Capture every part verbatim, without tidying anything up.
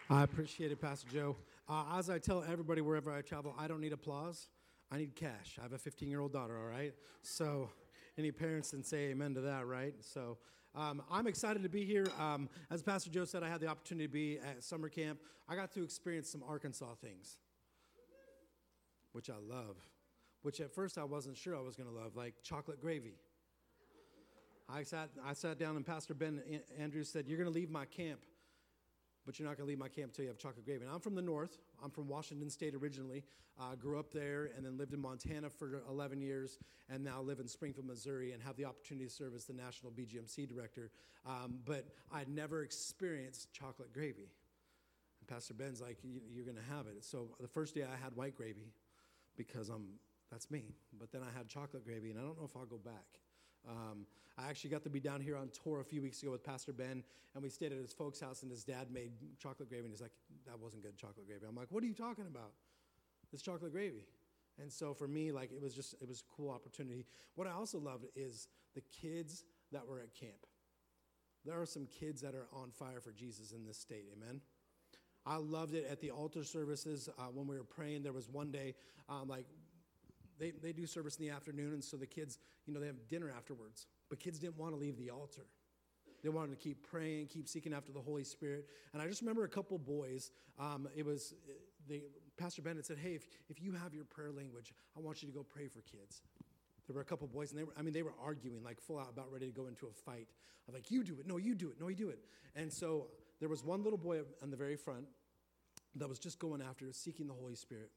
I appreciate it, Pastor Joe. Uh, as I tell everybody wherever I travel, I don't need applause. I need cash. I have a fifteen-year-old daughter, all right? So any parents can say amen to that, right? So um, I'm excited to be here. Um, as Pastor Joe said, I had the opportunity to be at summer camp. I got to experience some Arkansas things, which I love, which at first I wasn't sure I was going to love, like chocolate gravy. I sat, I sat down and Pastor Ben Andrews said, "You're going to leave my camp, but you're not going to leave my camp until you have chocolate gravy." And I'm from the north. I'm from Washington State originally. I uh, grew up there and then lived in Montana for eleven years and now live in Springfield, Missouri, and have the opportunity to serve as the National B G M C director. Um, but I'd never experienced chocolate gravy. And Pastor Ben's like, "You're going to have it." So the first day I had white gravy because I'm, that's me. But then I had chocolate gravy, and I don't know if I'll go back. Um, I actually got to be down here on tour a few weeks ago with Pastor Ben, and we stayed at his folks' house, and his dad made chocolate gravy, and he's like, "That wasn't good chocolate gravy." I'm like, "What are you talking about? It's chocolate gravy." And so for me, like, it was just, it was a cool opportunity. What I also loved is the kids that were at camp. There are some kids that are on fire for Jesus in this state, amen? I loved it at the altar services. Uh, when we were praying, there was one day, um, like, They they do service in the afternoon, and so the kids, you know, they have dinner afterwards. But kids didn't want to leave the altar. They wanted to keep praying, keep seeking after the Holy Spirit. And I just remember a couple boys, um, it was, they, Pastor Bennett said, "Hey, if, if you have your prayer language, I want you to go pray for kids." There were a couple boys, and they were, I mean, they were arguing, like full out, about ready to go into a fight. I'm like, "You do it, no, you do it, no, you do it." And so there was one little boy on the very front that was just going after, seeking the Holy Spirit.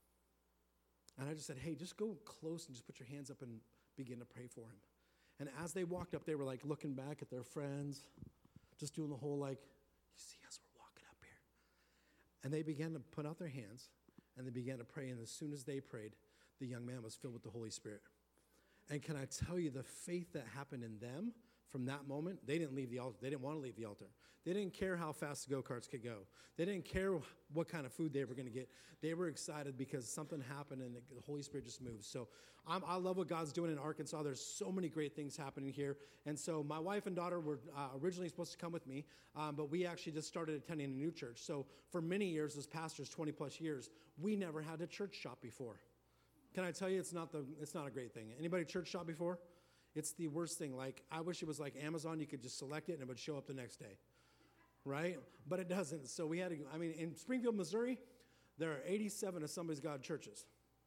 And I just said, "Hey, just go close and just put your hands up and begin to pray for him." And as they walked up, they were like looking back at their friends, just doing the whole like, "You see us, we're walking up here." And they began to put out their hands, and they began to pray. And as soon as they prayed, the young man was filled with the Holy Spirit. And can I tell you the faith that happened in them from that moment? They didn't leave the altar. They didn't want to leave the altar. They didn't care how fast the go-karts could go. They didn't care what kind of food they were going to get. They were excited because something happened and the Holy Spirit just moved. So I'm, I love what God's doing in Arkansas. There's so many great things happening here. And so my wife and daughter were uh, originally supposed to come with me, um, but we actually just started attending a new church. So for many years as pastors, twenty plus years, we never had a church shop before. Can I tell you, it's not the it's not a great thing. Anybody church shop before? It's the worst thing. Like, I wish it was like Amazon. You could just select it and it would show up the next day, right? But it doesn't. So we had to, I mean, in Springfield, Missouri, there are eighty-seven Assemblies of God churches.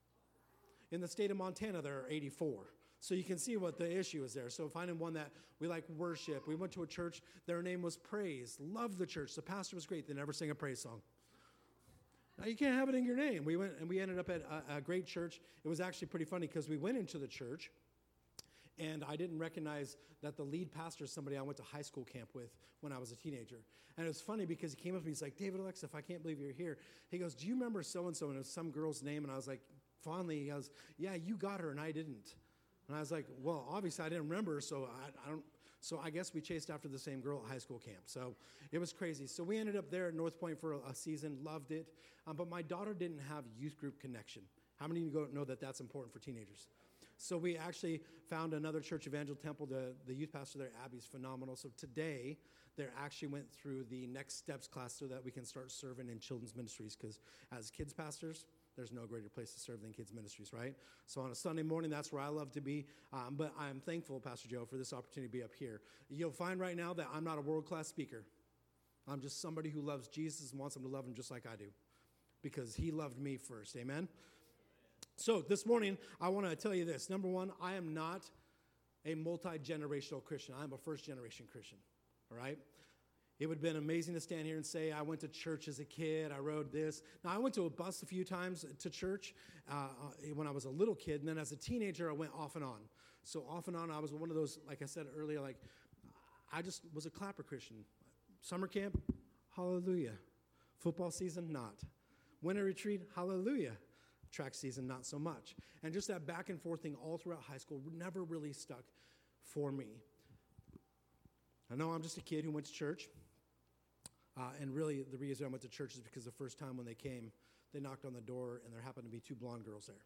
In the state of Montana, there are eighty-four. So you can see what the issue is there. So finding one that we like worship. We went to a church. Their name was Praise. Loved the church. The pastor was great. They never sang a praise song. Now, you can't have it in your name. We went and we ended up at a, a great church. It was actually pretty funny because we went into the church, and I didn't recognize that the lead pastor is somebody I went to high school camp with when I was a teenager. And it was funny because he came up to me. He's like, "David Alexis, I can't believe you're here." He goes, "Do you remember so-and-so?" And it was some girl's name. And I was like, fondly, he goes, "Yeah, you got her and I didn't." And I was like, "Well, obviously I didn't remember, so I, I don't." So I guess we chased after the same girl at high school camp. So it was crazy. So we ended up there at North Point for a, a season, loved it. Um, but my daughter didn't have youth group connection. How many of you know that that's important for teenagers? So we actually found another church, Evangel Temple. The, the youth pastor there, Abby's phenomenal. So today, they actually went through the Next Steps class so that we can start serving in children's ministries. Because as kids pastors, there's no greater place to serve than kids ministries, right? So on a Sunday morning, that's where I love to be. Um, but I'm thankful, Pastor Joe, for this opportunity to be up here. You'll find right now that I'm not a world-class speaker. I'm just somebody who loves Jesus and wants him to love him just like I do. Because he loved me first, amen? So this morning, I want to tell you this. Number one, I am not a multi-generational Christian. I'm a first-generation Christian, all right? It would have been amazing to stand here and say, I went to church as a kid, I rode this. Now, I went to a bus a few times to church uh, when I was a little kid, and then as a teenager, I went off and on. So off and on, I was one of those, like I said earlier, like, I just was a clapper Christian. Summer camp, hallelujah. Football season, not. Winter retreat, hallelujah. Track season, not so much. And just that back and forth thing all throughout high school never really stuck for me. I know I'm just a kid who went to church. Uh, and really, the reason I went to church is because the first time when they came, they knocked on the door, and there happened to be two blonde girls there.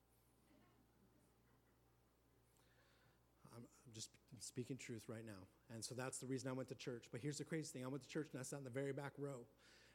I'm, I'm just speaking truth right now. And so that's the reason I went to church. But here's the crazy thing. I went to church, and I sat in the very back row.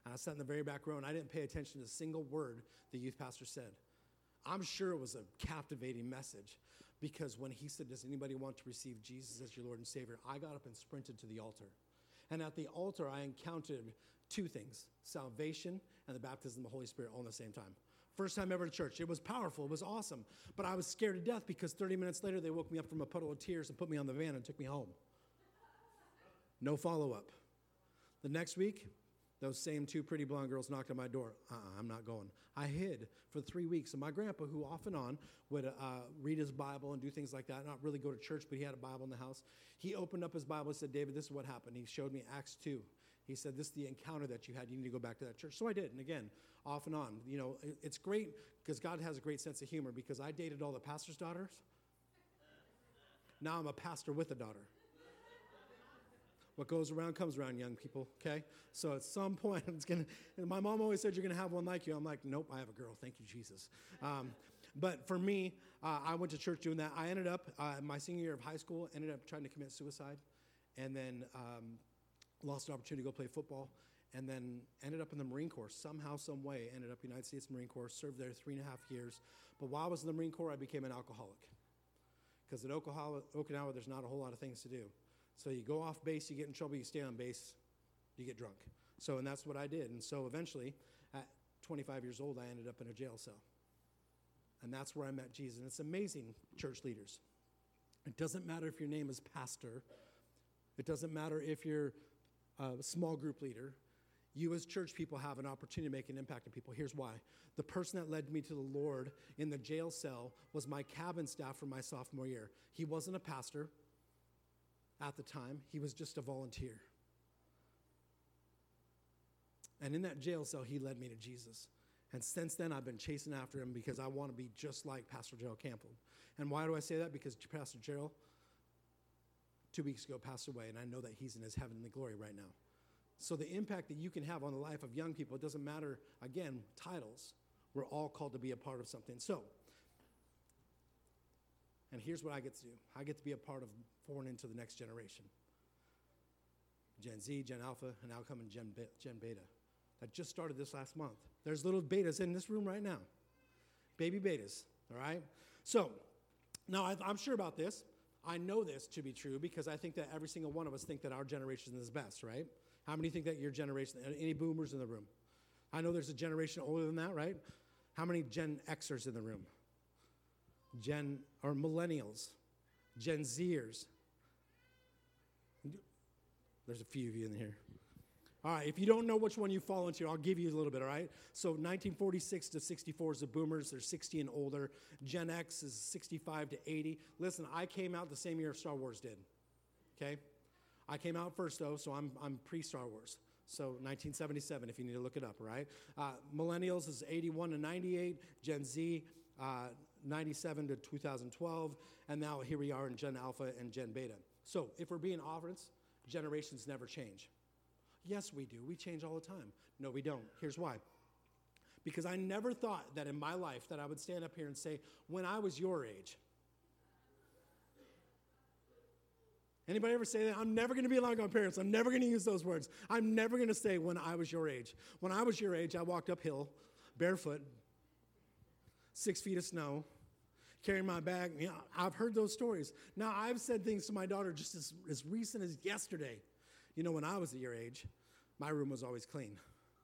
And I sat in the very back row, and I didn't pay attention to a single word the youth pastor said. I'm sure it was a captivating message, because when he said, does anybody want to receive Jesus as your Lord and Savior, I got up and sprinted to the altar. And at the altar, I encountered two things, salvation and the baptism of the Holy Spirit all at the same time. First time ever to church. It was powerful. It was awesome. But I was scared to death because thirty minutes later, they woke me up from a puddle of tears and put me on the van and took me home. No follow-up. The next week, those same two pretty blonde girls knocked on my door. Uh-uh, I'm not going. I hid for three weeks. And my grandpa, who off and on would uh, read his Bible and do things like that, not really go to church, but he had a Bible in the house. He opened up his Bible and said, David, this is what happened. He showed me Acts two. He said, this is the encounter that you had. You need to go back to that church. So I did. And again, off and on. You know, it's great because God has a great sense of humor, because I dated all the pastor's daughters. Now I'm a pastor with a daughter. What goes around comes around, young people, okay? So at some point, it's gonna. My mom always said, you're going to have one like you. I'm like, nope, I have a girl. Thank you, Jesus. Um, but for me, uh, I went to church doing that. I ended up, uh, my senior year of high school, ended up trying to commit suicide, and then um, lost an opportunity to go play football, and then ended up in the Marine Corps. Somehow, some way, ended up United States Marine Corps, served there three and a half years. But while I was in the Marine Corps, I became an alcoholic. Because at Okinawa, Okinawa, there's not a whole lot of things to do. So you go off base, you get in trouble, you stay on base, you get drunk. So, and that's what I did. And so eventually, at twenty-five years old, I ended up in a jail cell. And that's where I met Jesus. And it's amazing, church leaders. It doesn't matter if your name is pastor. It doesn't matter if you're a small group leader. You as church people have an opportunity to make an impact on people. Here's why. The person that led me to the Lord in the jail cell was my cabin staff for my sophomore year. He wasn't a pastor at the time. He was just a volunteer. And in that jail cell, he led me to Jesus. And since then, I've been chasing after him because I want to be just like Pastor Gerald Campbell. And why do I say that? Because Pastor Gerald, two weeks ago, passed away, and I know that he's in his heavenly glory right now. So the impact that you can have on the life of young people, it doesn't matter, again, titles. We're all called to be a part of something. So, and here's what I get to do. I get to be a part of pouring into the next generation. Gen Z, Gen Alpha, and now coming Gen, Be- Gen Beta. That just started this last month. There's little betas in this room right now. Baby betas, all right? So, now I, I'm sure about this. I know this to be true because I think that every single one of us think that our generation is best, right? How many think that your generation, any boomers in the room? I know there's a generation older than that, right? How many Gen Xers in the room? Gen, or millennials? Gen Zers? There's a few of you in here. All right, if you don't know which one you fall into, I'll give you a little bit, all right? So nineteen forty-six to sixty-four is the boomers. They're sixty and older. Gen X is sixty-five to eighty. Listen, I came out the same year Star Wars did, okay? I came out first, though, so I'm I'm pre-Star Wars. So nineteen seventy-seven, if you need to look it up, all right? Uh, millennials is eighty-one to ninety-eight. Gen Z, uh, ninety-seven to two thousand twelve. And now here we are in Gen Alpha and Gen Beta. So if we're being honest, generations never change. Yes, we do. We change all the time. No, we don't. Here's why. Because I never thought that in my life that I would stand up here and say, when I was your age. Anybody ever say that? I'm never going to be like my parents. I'm never going to use those words. I'm never going to say when I was your age. When I was your age, I walked uphill, barefoot, six feet of snow, carrying my bag. You know, I've heard those stories. Now, I've said things to my daughter just as, as recent as yesterday. You know, when I was at your age, my room was always clean.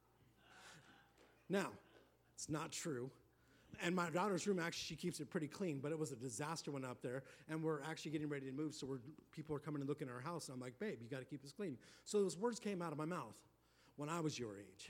Now, it's not true. And my daughter's room, actually, she keeps it pretty clean, but it was a disaster when up there, and we're actually getting ready to move, so we're, people are coming and looking at our house, and I'm like, babe, you got to keep this clean. So those words came out of my mouth when I was your age.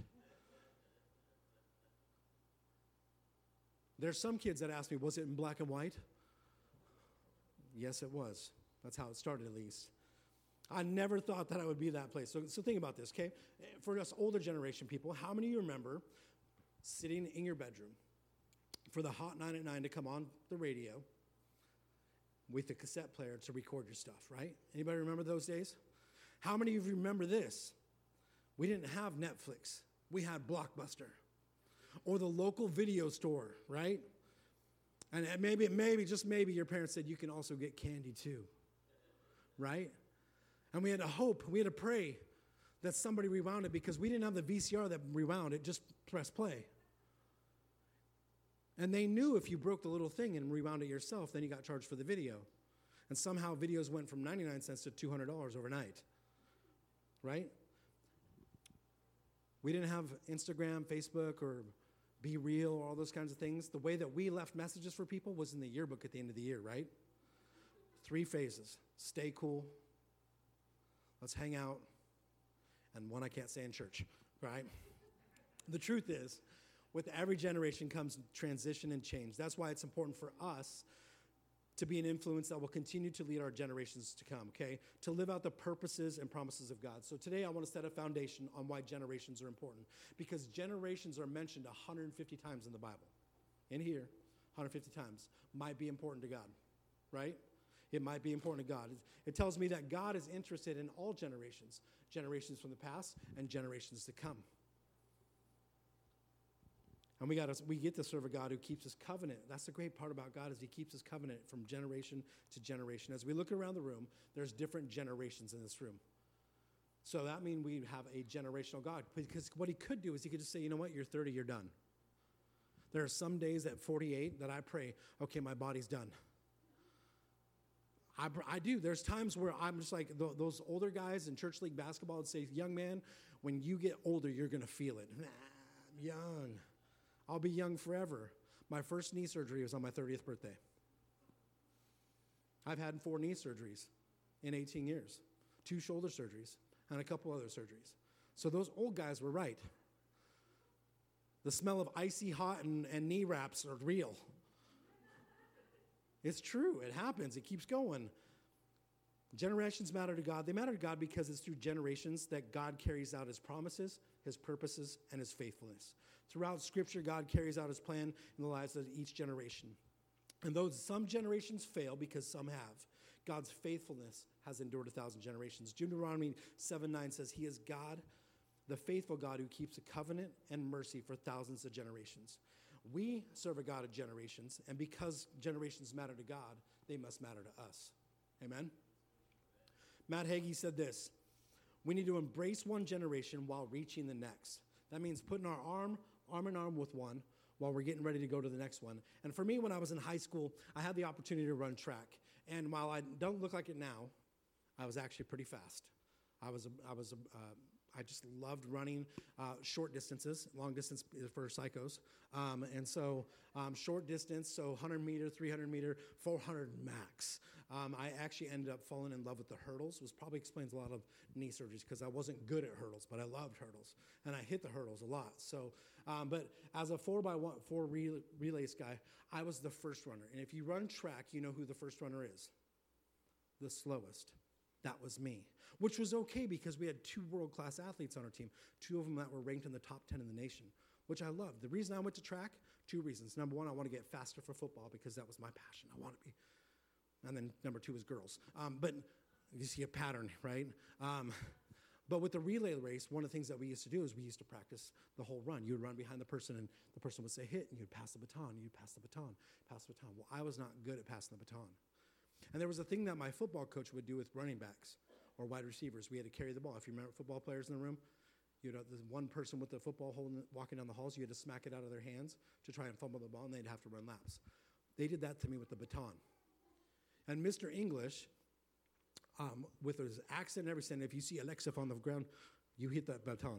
There's some kids that ask me, was it in black and white? Yes, it was. That's how it started, at least. I never thought that I would be that place. So, so think about this, okay? For us older generation people, how many of you remember sitting in your bedroom for the Hot nine at nine to come on the radio with the cassette player to record your stuff, right? Anybody remember those days? How many of you remember this? We didn't have Netflix. We had Blockbuster or the local video store, right? And maybe, maybe, just maybe your parents said you can also get candy too, right? And we had to hope, we had to pray that somebody rewound it because we didn't have the V C R that rewound it, just press play. And they knew if you broke the little thing and rewound it yourself, then you got charged for the video. And somehow videos went from ninety-nine cents to two hundred dollars overnight, right? We didn't have Instagram, Facebook, or Be Real, or all those kinds of things. The way that we left messages for people was in the yearbook at the end of the year, right? Three phases: stay cool, let's hang out, and one I can't say in church, right? The truth is, with every generation comes transition and change. That's why it's important for us to be an influence that will continue to lead our generations to come, okay? To live out the purposes and promises of God. So today I want to set a foundation on why generations are important, because generations are mentioned one hundred fifty times in the Bible. In here, one hundred fifty times. Might be important to God, right? It might be important to God. It tells me that God is interested in all generations, generations from the past and generations to come. And we got to, we get to serve a God who keeps his covenant. That's the great part about God, is he keeps his covenant from generation to generation. As we look around the room, there's different generations in this room. So that means we have a generational God. Because what he could do is he could just say, you know what, you're thirty, you're done. There are some days at forty-eight that I pray, okay, my body's done. I, I do. There's times where I'm just like th- those older guys in church league basketball would say, young man, when you get older, you're going to feel it. Nah, I'm young. I'll be young forever. My first knee surgery was on my thirtieth birthday. I've had four knee surgeries in eighteen years, two shoulder surgeries, and a couple other surgeries. So those old guys were right. The smell of icy hot and, and knee wraps are real. It's true. It happens. It keeps going. Generations matter to God. They matter to God because it's through generations that God carries out his promises, his purposes, and his faithfulness. Throughout Scripture, God carries out his plan in the lives of each generation. And though some generations fail, because some have, God's faithfulness has endured a thousand generations. Deuteronomy seven nine says, he is God, the faithful God who keeps a covenant and mercy for thousands of generations. We serve a God of generations, and because generations matter to God, they must matter to us. Amen? Matt Hagee said this: we need to embrace one generation while reaching the next. That means putting our arm, arm in arm with one while we're getting ready to go to the next one. And for me, when I was in high school, I had the opportunity to run track. And while I don't look like it now, I was actually pretty fast. I was, a, I was, a, uh, I just loved running uh, short distances. Long distance is for psychos. Um, and so um, short distance, so one hundred meter, three hundred meter, four hundred max. Um, I actually ended up falling in love with the hurdles, which probably explains a lot of knee surgeries because I wasn't good at hurdles, but I loved hurdles. And I hit the hurdles a lot. So, um, but as a four by one, four relay, relays guy, I was the first runner. And if you run track, you know who the first runner is. The slowest. That was me, which was okay because we had two world-class athletes on our team, two of them that were ranked in the top ten in the nation, which I loved. The reason I went to track, two reasons. Number one, I want to get faster for football because that was my passion. I want to be. And then number two is girls. Um, but you see a pattern, right? Um, but with the relay race, one of the things that we used to do is we used to practice the whole run. You would run behind the person, and the person would say hit, and you'd pass the baton, you'd pass the baton, pass the baton. Well, I was not good at passing the baton. And there was a thing that my football coach would do with running backs or wide receivers. We had to carry the ball. If you remember football players in the room, you know, there's one person with the football holding, walking down the halls, you had to smack it out of their hands to try and fumble the ball, and they'd have to run laps. They did that to me with the baton. And Mister English, um, with his accent and everything, if you see Alexa on the ground, you hit that baton.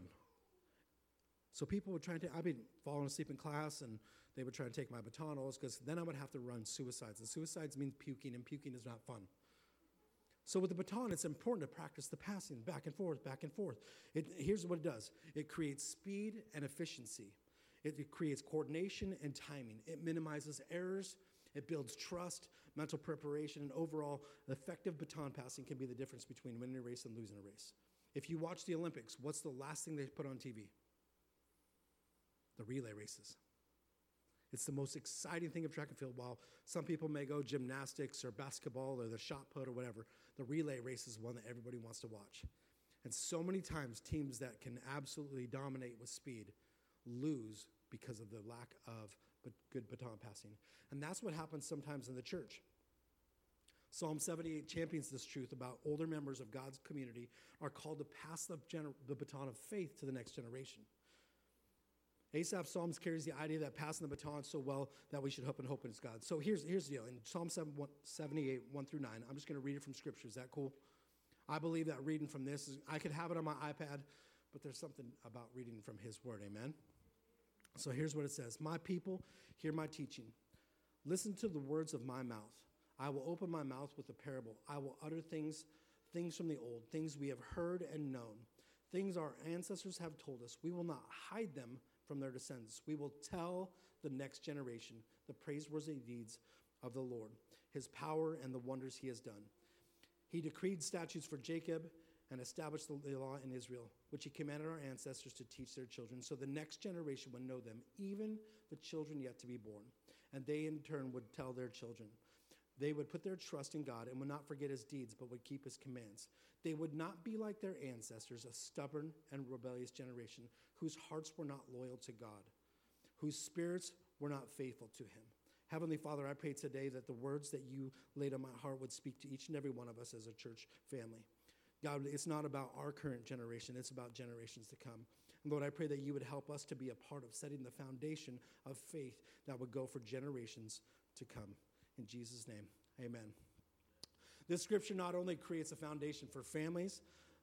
So people would try to, I'd be falling asleep in class, and they would try to take my baton, because then I would have to run suicides. And suicides means puking, and puking is not fun. So with the baton, it's important to practice the passing, back and forth, back and forth. It, here's what it does. It creates speed and efficiency. It, it creates coordination and timing. It minimizes errors. It builds trust, mental preparation, and overall, effective baton passing can be the difference between winning a race and losing a race. If you watch the Olympics, what's the last thing they put on T V? The relay races. It's the most exciting thing of track and field. While some people may go gymnastics or basketball or the shot put or whatever, the relay race is one that everybody wants to watch. And so many times, teams that can absolutely dominate with speed lose because of the lack of good baton passing. And that's what happens sometimes in the church. Psalm seventy-eight champions this truth about older members of God's community are called to pass the, gener- the baton of faith to the next generation. Asaph's Psalms carries the idea that passing the baton so well that we should hope and hope in his God. So here's, here's the deal. In Psalm seventy-eight, one through nine, I'm just going to read it from Scripture. Is that cool? I believe that reading from this, is, I could have it on my iPad, but there's something about reading from his word, amen? So here's what it says. My people, hear my teaching. Listen to the words of my mouth. I will open my mouth with a parable. I will utter things, things from the old, things we have heard and known, things our ancestors have told us. We will not hide them from their descendants. We will tell the next generation the praiseworthy deeds of the Lord, his power and the wonders he has done. He decreed statutes for Jacob and established the law in Israel, which he commanded our ancestors to teach their children, so the next generation would know them, even the children yet to be born. And they in turn would tell their children. They would put their trust in God and would not forget his deeds, but would keep his commands. They would not be like their ancestors, a stubborn and rebellious generation, whose hearts were not loyal to God, whose spirits were not faithful to him. Heavenly Father, I pray today that the words that you laid on my heart would speak to each and every one of us as a church family. God, it's not about our current generation, it's about generations to come. And Lord, I pray that you would help us to be a part of setting the foundation of faith that would go for generations to come. In Jesus' name, amen. This scripture not only creates a foundation for families,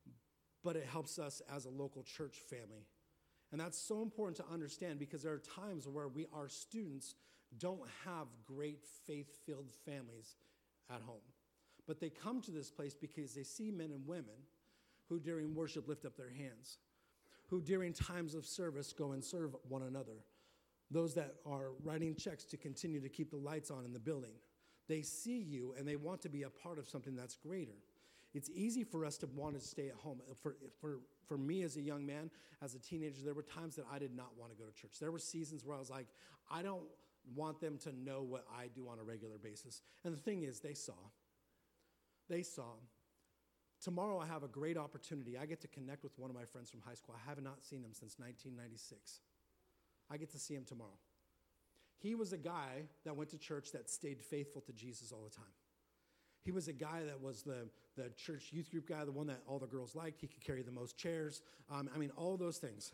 but it helps us as a local church family. And that's so important to understand because there are times where we, our students don't have great faith-filled families at home. But they come to this place because they see men and women who during worship lift up their hands, who during times of service go and serve one another, those that are writing checks to continue to keep the lights on in the building. They see you and they want to be a part of something that's greater. It's easy for us to want to stay at home. For, for, for me as a young man, as a teenager, there were times that I did not want to go to church. There were seasons where I was like, I don't want them to know what I do on a regular basis. And the thing is, they saw. They saw. Tomorrow I have a great opportunity. I get to connect with one of my friends from high school. I have not seen him since nineteen ninety-six. I get to see him tomorrow. He was a guy that went to church that stayed faithful to Jesus all the time. He was a guy that was the, the church youth group guy, the one that all the girls liked. He could carry the most chairs. Um, I mean, all those things.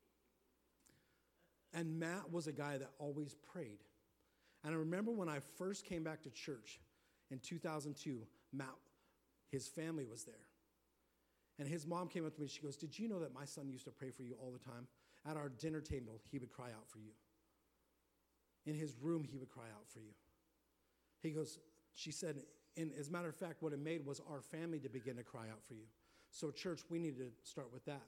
And Matt was a guy that always prayed. And I remember when I first came back to church in two thousand two, Matt, his family was there. And his mom came up to me and she goes, did you know that my son used to pray for you all the time? At our dinner table, he would cry out for you. In his room, he would cry out for you. He goes, she said, and as a matter of fact, what it made was our family to begin to cry out for you. So church, we need to start with that.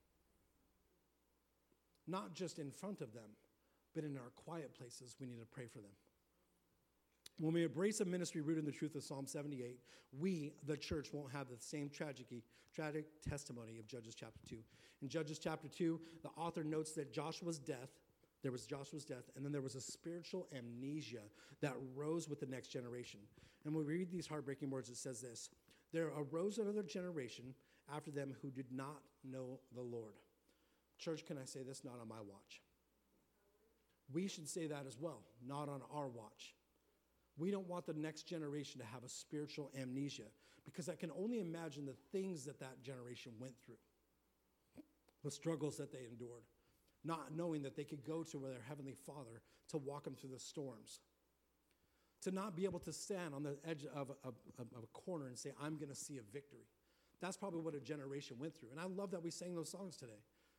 Not just in front of them, but in our quiet places, we need to pray for them. When we embrace a ministry rooted in the truth of Psalm seventy-eight, we, the church, won't have the same tragedy, tragic testimony of Judges chapter two. In Judges chapter two, the author notes that Joshua's death, there was Joshua's death, and then there was a spiritual amnesia that rose with the next generation. And when we read these heartbreaking words, it says this, there arose another generation after them who did not know the Lord. Church, can I say this? Not on my watch. We should say that as well, not on our watch. We don't want the next generation to have a spiritual amnesia because I can only imagine the things that that generation went through, the struggles that they endured, not knowing that they could go to their Heavenly Father to walk them through the storms, to not be able to stand on the edge of a, of a corner and say, I'm going to see a victory. That's probably what a generation went through. And I love that we sang those songs today.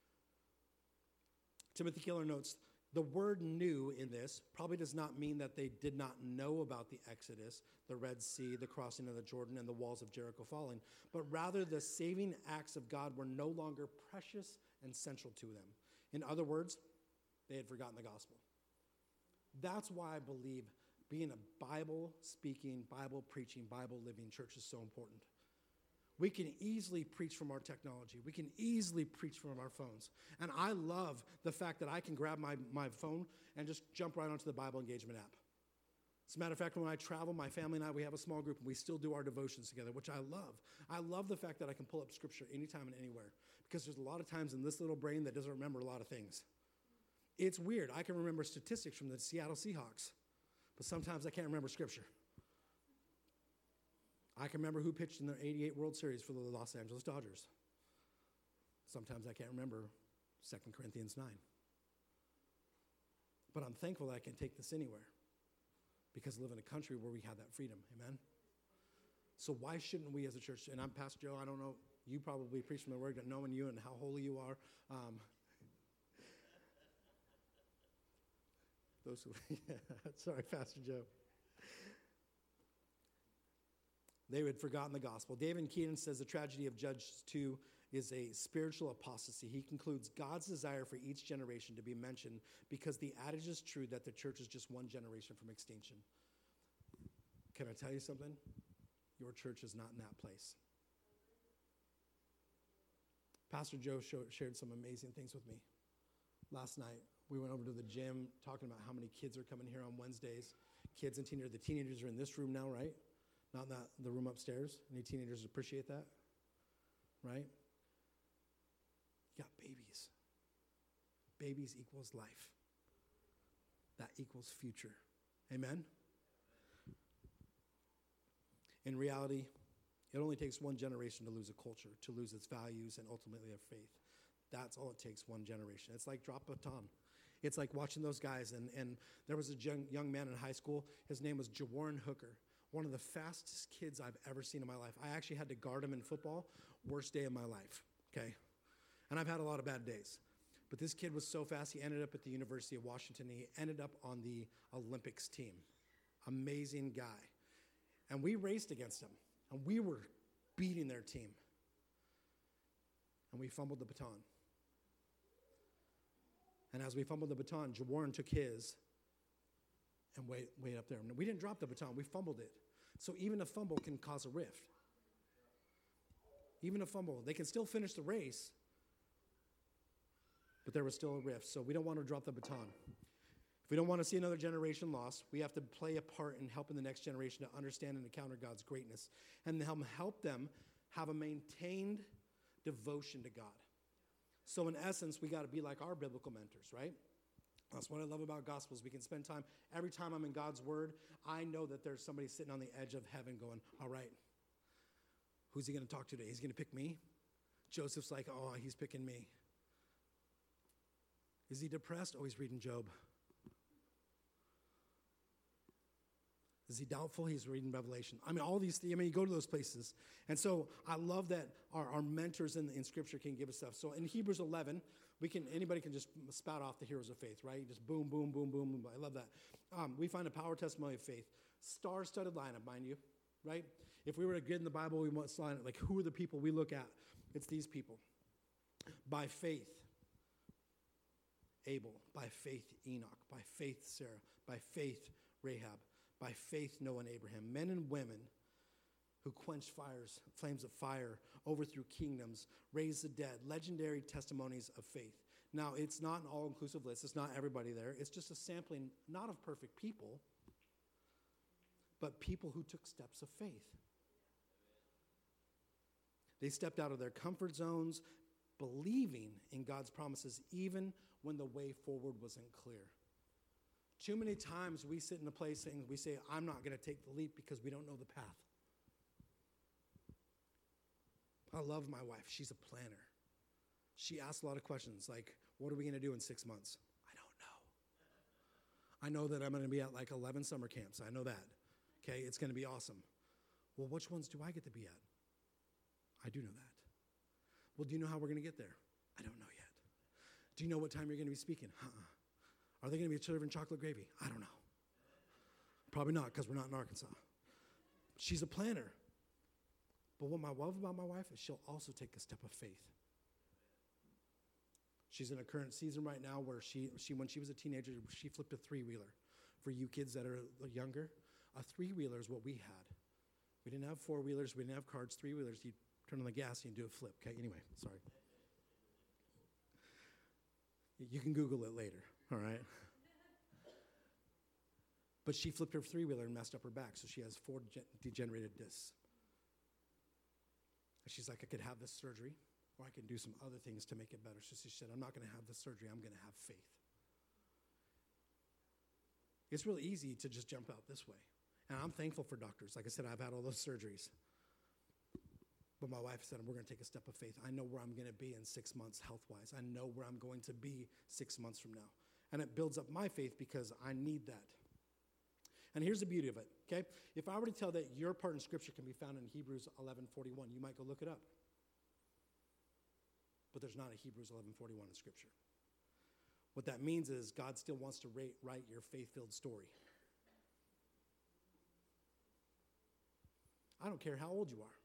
Timothy Keller notes, the word new in this probably does not mean that they did not know about the Exodus, the Red Sea, the crossing of the Jordan, and the walls of Jericho falling, but rather the saving acts of God were no longer precious and central to them. In other words, they had forgotten the gospel. That's why I believe being a Bible-speaking, Bible-preaching, Bible-living church is so important. We can easily preach from our technology. We can easily preach from our phones. And I love the fact that I can grab my, my phone and just jump right onto the Bible Engagement app. As a matter of fact, when I travel, my family and I, we have a small group, and we still do our devotions together, which I love. I love the fact that I can pull up Scripture anytime and anywhere, because there's a lot of times in this little brain that doesn't remember a lot of things. It's weird. I can remember statistics from the Seattle Seahawks, but sometimes I can't remember Scripture. I can remember who pitched in the eighty-eight World Series for the Los Angeles Dodgers. Sometimes I can't remember Second Corinthians nine. But I'm thankful that I can take this anywhere because I live in a country where we have that freedom. Amen? So why shouldn't we as a church, and I'm Pastor Joe, I don't know, you probably preach from the word, knowing you and how holy you are. Um, those who, yeah, sorry, Pastor Joe. They had forgotten the gospel. David Keenan says the tragedy of Judges two is a spiritual apostasy. He concludes God's desire for each generation to be mentioned because the adage is true that the church is just one generation from extinction. Can I tell you something? Your church is not in that place. Pastor Joe showed, shared some amazing things with me. Last night, we went over to the gym talking about how many kids are coming here on Wednesdays. Kids and teenagers. The teenagers are in this room now, right? Not in that, the room upstairs. Any teenagers appreciate that? Right? You got babies. Babies equals life. That equals future. Amen? In reality, it only takes one generation to lose a culture, to lose its values and ultimately their faith. That's all it takes, one generation. It's like drop a baton. It's like watching those guys. And, and there was a young, young man in high school. His name was Jawarren Hooker. One of the fastest kids I've ever seen in my life. I actually had to guard him in football. Worst day of my life, okay? And I've had a lot of bad days. But this kid was so fast, he ended up at the University of Washington. He ended up on the Olympics team. Amazing guy. And we raced against him. And we were beating their team. And we fumbled the baton. And as we fumbled the baton, Jawarren took his and way, way up there. We didn't drop the baton. We fumbled it. So even a fumble can cause a rift. Even a fumble. They can still finish the race, but there was still a rift. So we don't want to drop the baton. If we don't want to see another generation lost, we have to play a part in helping the next generation to understand and encounter God's greatness and help them have a maintained devotion to God. So in essence, we got to be like our biblical mentors, right? That's what I love about Gospels. We can spend time, every time I'm in God's Word, I know that there's somebody sitting on the edge of heaven going, all right, who's he going to talk to today? He's going to pick me? Joseph's like, oh, he's picking me. Is he depressed? Oh, he's reading Job. Is he doubtful? He's reading Revelation. I mean, all these things, I mean, you go to those places. And so I love that our, our mentors in, in Scripture can give us stuff. So in Hebrews eleven, we can anybody can just spout off the heroes of faith, right? Just boom, boom, boom, boom, boom. I love that. Um, we find a power testimony of faith. Star-studded lineup, mind you, right? If we were to get in the Bible, we want to line it. Like, who are the people we look at? It's these people. By faith, Abel. By faith, Enoch. By faith, Sarah. By faith, Rahab. By faith, Noah and Abraham, men and women who quenched fires, flames of fire, overthrew kingdoms, raised the dead, legendary testimonies of faith. Now, it's not an all-inclusive list. It's not everybody there. It's just a sampling, not of perfect people, but people who took steps of faith. They stepped out of their comfort zones, believing in God's promises, even when the way forward wasn't clear. Too many times we sit in a place and we say, I'm not going to take the leap because we don't know the path. I love my wife. She's a planner. She asks a lot of questions like, what are we going to do in six months? I don't know. I know that I'm going to be at like eleven summer camps. I know that. Okay, it's going to be awesome. Well, which ones do I get to be at? I do know that. Well, do you know how we're going to get there? I don't know yet. Do you know what time you're going to be speaking? Uh-uh. Are they going to be serving chocolate gravy? I don't know. Probably not, because we're not in Arkansas. She's a planner. But what I love about my wife is she'll also take a step of faith. She's in a current season right now where she, she when she was a teenager, she flipped a three-wheeler. For you kids that are younger, a three-wheeler is what we had. We didn't have four-wheelers. We didn't have cars. Three-wheelers, you turn on the gas and you do a flip. Okay, anyway, sorry. You can Google it later. All right. But she flipped her three-wheeler and messed up her back, so she has four de- degenerated discs. And she's like, I could have this surgery, or I can do some other things to make it better. So she said, I'm not going to have the surgery. I'm going to have faith. It's really easy to just jump out this way. And I'm thankful for doctors. Like I said, I've had all those surgeries. But my wife said, we're going to take a step of faith. I know where I'm going to be in six months health-wise. I know where I'm going to be six months from now. And it builds up my faith because I need that. And here's the beauty of it, okay? If I were to tell that your part in Scripture can be found in Hebrews eleven forty-one, you might go look it up. But there's not a Hebrews eleven forty-one in Scripture. What that means is God still wants to write, write your faith-filled story. I don't care how old you are.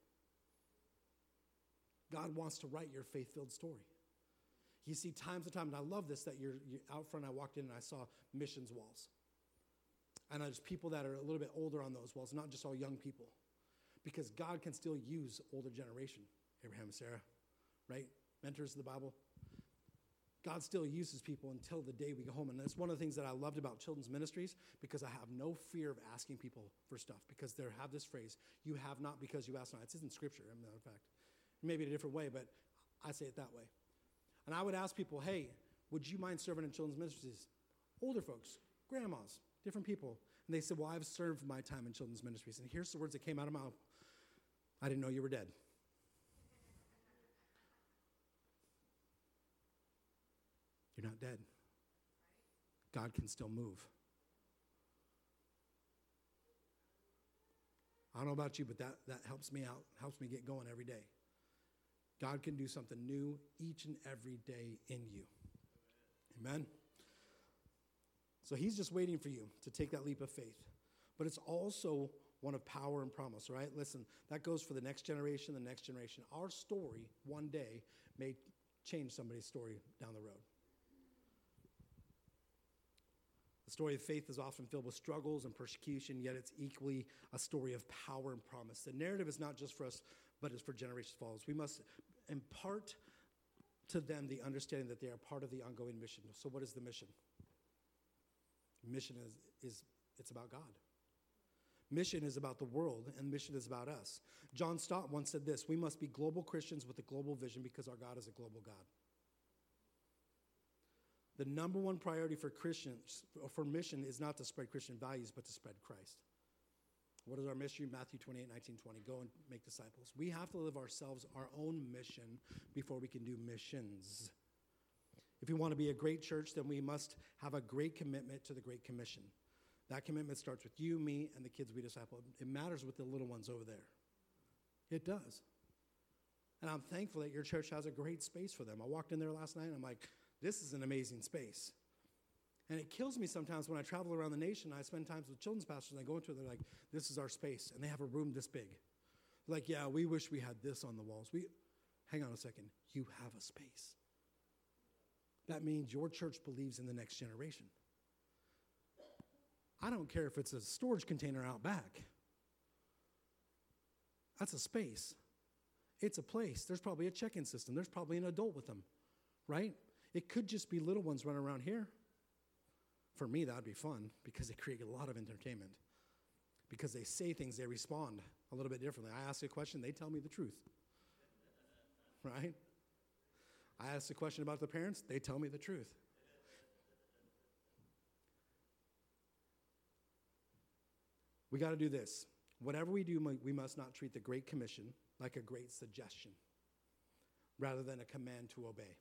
God wants to write your faith-filled story. You see times and times, and I love this, that you're, you're out front, I walked in and I saw missions walls. And there's people that are a little bit older on those walls, not just all young people. Because God can still use older generation. Abraham and Sarah, right? Mentors of the Bible. God still uses people until the day we go home. And that's one of the things that I loved about children's ministries, because I have no fear of asking people for stuff. Because they have this phrase, you have not because you ask not. It's in Scripture, as a matter of fact. Maybe in a different way, but I say it that way. And I would ask people, hey, would you mind serving in children's ministries? Older folks, grandmas, different people. And they said, well, I've served my time in children's ministries. And here's the words that came out of my mouth. I didn't know you were dead. You're not dead. God can still move. I don't know about you, but that, that helps me out, helps me get going every day. God can do something new each and every day in you. Amen? So he's just waiting for you to take that leap of faith. But it's also one of power and promise, right? Listen, that goes for the next generation, the next generation. Our story one day may change somebody's story down the road. The story of faith is often filled with struggles and persecution, yet it's equally a story of power and promise. The narrative is not just for us, but it's for generations followers. We must impart to them the understanding that they are part of the ongoing mission. So what is the mission? Mission is, is it's about God. Mission is about the world, and mission is about us. John Stott once said this, we must be global Christians with a global vision because our God is a global God. The number one priority for Christians, for mission, is not to spread Christian values, but to spread Christ. What is our mission? Matthew twenty-eight, nineteen, twenty. Go and make disciples. We have to live ourselves our own mission before we can do missions. If we want to be a great church, then we must have a great commitment to the Great Commission. That commitment starts with you, me, and the kids we disciple. It matters with the little ones over there. It does. And I'm thankful that your church has a great space for them. I walked in there last night, and I'm like, this is an amazing space. And it kills me sometimes when I travel around the nation, I spend times with children's pastors, and I go into it, they're like, this is our space. And they have a room this big. They're like, yeah, we wish we had this on the walls. We, hang on a second. You have a space. That means your church believes in the next generation. I don't care if it's a storage container out back. That's a space. It's a place. There's probably a check-in system. There's probably an adult with them, right? It could just be little ones running around here. For me, that would be fun because they create a lot of entertainment. Because they say things, they respond a little bit differently. I ask a question, they tell me the truth, right? I ask a question about the parents, they tell me the truth. We got to do this. Whatever we do, we must not treat the Great Commission like a great suggestion rather than a command to obey.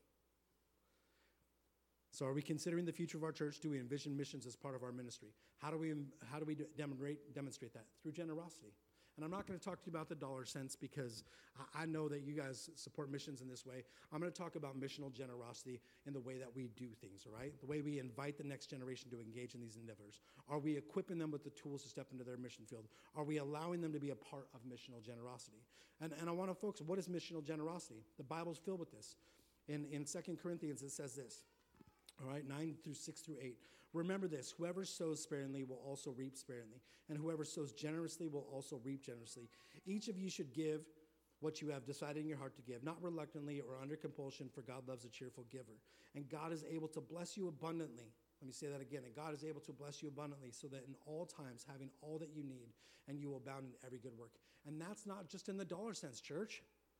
So are we considering the future of our church? Do we envision missions as part of our ministry? How do we, how do we demonstrate, demonstrate that? Through generosity. And I'm not going to talk to you about the dollar cents because I, I know that you guys support missions in this way. I'm going to talk about missional generosity in the way that we do things, all right? The way we invite the next generation to engage in these endeavors. Are we equipping them with the tools to step into their mission field? Are we allowing them to be a part of missional generosity? And, and I want to focus, what is missional generosity? The Bible's filled with this. In, in Second Corinthians, it says this. All right, nine through six through eight. Remember this, whoever sows sparingly will also reap sparingly, and whoever sows generously will also reap generously. Each of you should give what you have decided in your heart to give, not reluctantly or under compulsion, for God loves a cheerful giver. And God is able to bless you abundantly. Let me say that again. And God is able to bless you abundantly so that in all times, having all that you need, and you will abound in every good work. And that's not just in the dollar sense, church.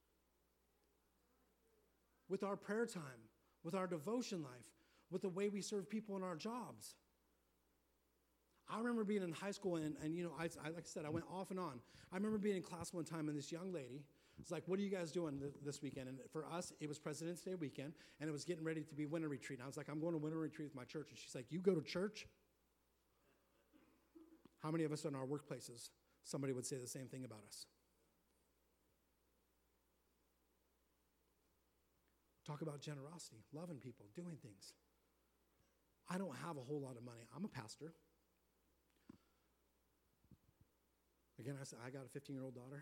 With our prayer time, with our devotion life, with the way we serve people in our jobs. I remember being in high school, and, and you know, I, I, like I said, I went off and on. I remember being in class one time, and this young lady was like, what are you guys doing th- this weekend? And for us, it was President's Day weekend, and it was getting ready to be winter retreat. And I was like, I'm going to winter retreat with my church. And she's like, you go to church? How many of us in our workplaces, somebody would say the same thing about us? Talk about generosity, loving people, doing things. I don't have a whole lot of money. I'm a pastor. Again, I said, I got a fifteen-year-old daughter.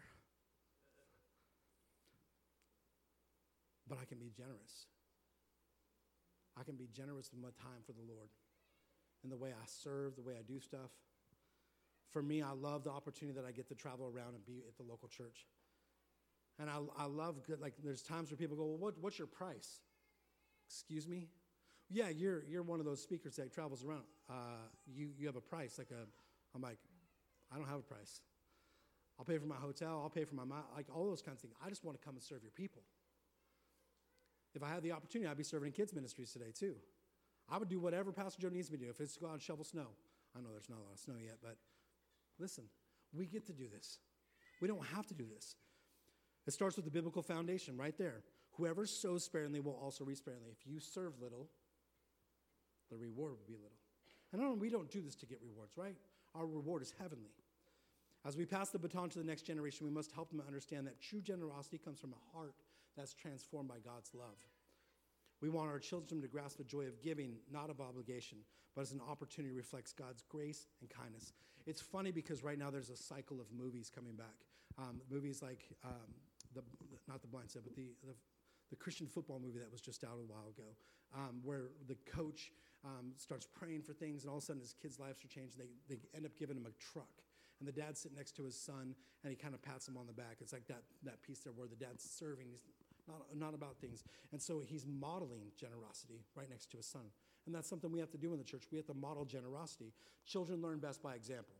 But I can be generous. I can be generous with my time for the Lord and the way I serve, the way I do stuff. For me, I love the opportunity that I get to travel around and be at the local church. And I, I love, good, like, there's times where people go, well, what, what's your price? Excuse me? Yeah, you're you're one of those speakers that travels around. Uh, you, you have a price. Like a, I'm like, I don't have a price. I'll pay for my hotel. I'll pay for my, like all those kinds of things. I just want to come and serve your people. If I had the opportunity, I'd be serving in kids ministries today too. I would do whatever Pastor Joe needs me to do. If it's to go out and shovel snow. I know there's not a lot of snow yet, but listen, we get to do this. We don't have to do this. It starts with the biblical foundation right there. Whoever sows sparingly will also reap sparingly. If you serve little, the reward will be little. And I don't, we don't do this to get rewards, right? Our reward is heavenly. As we pass the baton to the next generation, we must help them understand that true generosity comes from a heart that's transformed by God's love. We want our children to grasp the joy of giving, not of obligation, but as an opportunity to reflect God's grace and kindness. It's funny because right now there's a cycle of movies coming back. Um, movies like, um, the not The Blind Side, but the, the the Christian football movie that was just out a while ago, um, where the coach um, starts praying for things, and all of a sudden his kids' lives are changed. They, they end up giving him a truck. And the dad's sitting next to his son, and he kind of pats him on the back. It's like that, that piece there where the dad's serving. He's not, not about things. And so he's modeling generosity right next to his son. And that's something we have to do in the church. We have to model generosity. Children learn best by example.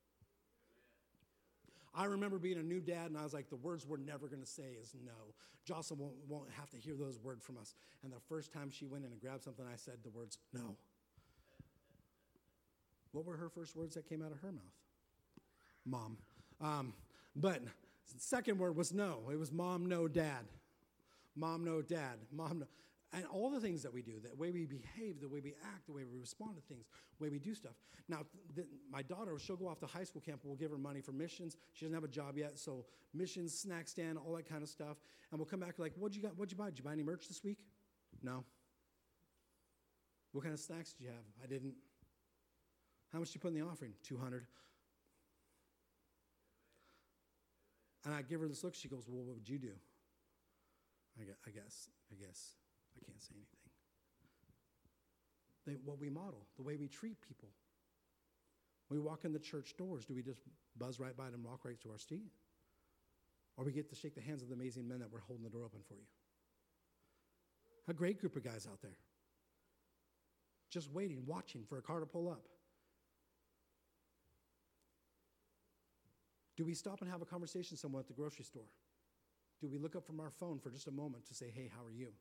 I remember being a new dad, and I was like, the words we're never going to say is no. Jocelyn won't, won't have to hear those words from us. And the first time she went in and grabbed something, I said the words, no. What were her first words that came out of her mouth? Mom. Um, but the second word was no. It was mom, no, dad. Mom, no, dad. Mom, no. And all the things that we do, the way we behave, the way we act, the way we respond to things, the way we do stuff. Now, th- my daughter, she'll go off to high school camp. We'll give her money for missions. She doesn't have a job yet, so missions, snack stand, all that kind of stuff. And we'll come back like, what'd you got? What'd you buy? Did you buy any merch this week? No. What kind of snacks did you have? I didn't. How much did you put in the offering? two hundred. And I give her this look. She goes, well, what would you do? I guess, I guess, I guess I can't say anything. They, what we model, the way we treat people. When we walk in the church doors, do we just buzz right by them and walk right to our seat? Or we get to shake the hands of the amazing men that were holding the door open for you? A great group of guys out there. Just waiting, watching for a car to pull up. Do we stop and have a conversation with someone at the grocery store? Do we look up from our phone for just a moment to say, hey, how are you?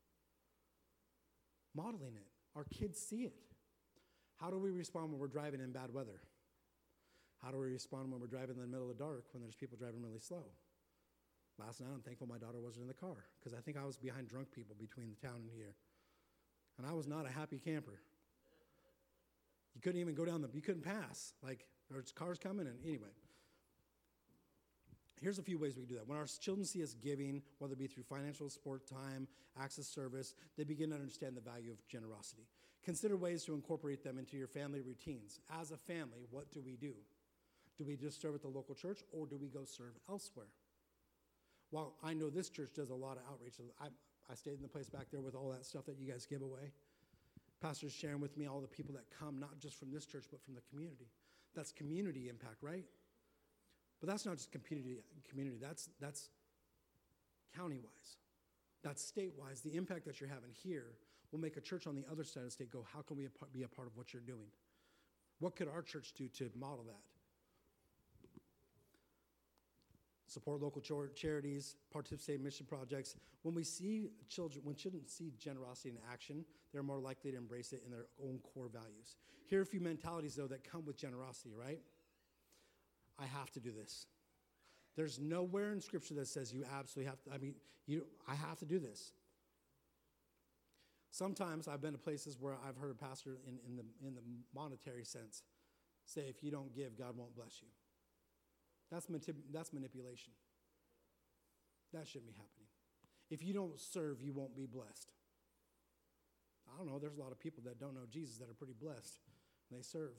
Modeling it. Our kids see it. How do we respond when we're driving in bad weather? How do we respond when we're driving in the middle of the dark when there's people driving really slow? Last night, I'm thankful my daughter wasn't in the car because I think I was behind drunk people between the town and here. And I was not a happy camper. You couldn't even go down the, you couldn't pass. Like, there's cars coming, and anyway. Here's a few ways we can do that. When our children see us giving, whether it be through financial support, time, access service, they begin to understand the value of generosity. Consider ways to incorporate them into your family routines. As a family, what do we do? Do we just serve at the local church, or do we go serve elsewhere? While I know this church does a lot of outreach, I, I stayed in the place back there with all that stuff that you guys give away. Pastor's sharing with me all the people that come, not just from this church, but from the community. That's community impact, right? But that's not just community, community. That's, that's county-wise. That's state-wise. The impact that you're having here will make a church on the other side of the state go, how can we be a part of what you're doing? What could our church do to model that? support local char- charities, participate in mission projects. When we see children, when children see generosity in action, they're more likely to embrace it in their own core values. Here are a few mentalities, though, that come with generosity, right? I have to do this. There's nowhere in Scripture that says you absolutely have to. I mean, you. I have to do this. Sometimes I've been to places where I've heard a pastor in, in the in the monetary sense say, if you don't give, God won't bless you. That's manip- that's manipulation. That shouldn't be happening. If you don't serve, you won't be blessed. I don't know. There's a lot of people that don't know Jesus that are pretty blessed, and they serve.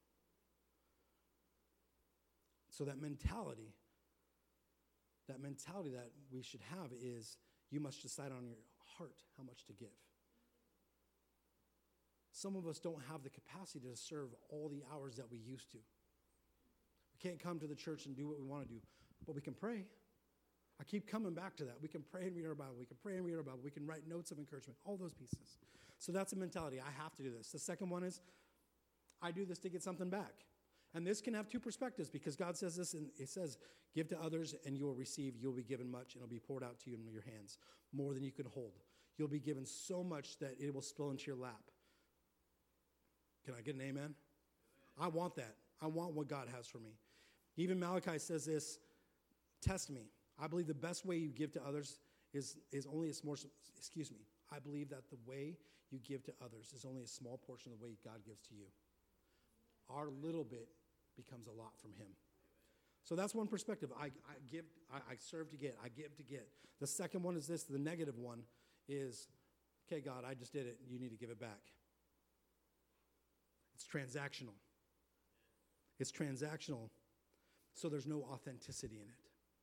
So that mentality, that mentality that we should have is you must decide on your heart how much to give. Some of us don't have the capacity to serve all the hours that we used to. We can't come to the church and do what we want to do, but we can pray. I keep coming back to that. We can pray and read our Bible. We can pray and read our Bible. We can write notes of encouragement, all those pieces. So that's a mentality. I have to do this. The second one is I do this to get something back. And this can have two perspectives because God says this, and it says, give to others and you will receive. You'll be given much and it'll be poured out to you in your hands, more than you can hold. You'll be given so much that it will spill into your lap. Can I get an amen? Amen? I want that. I want what God has for me. Even Malachi says this, test me. I believe the best way you give to others is, is only a small, excuse me, I believe that the way you give to others is only a small portion of the way God gives to you. Our little bit becomes a lot from him. So that's one perspective. I, I give, I, I serve to get, I give to get. The second one is this, the negative one is, okay, God, I just did it. You need to give it back. It's transactional. It's transactional, so there's no authenticity in it.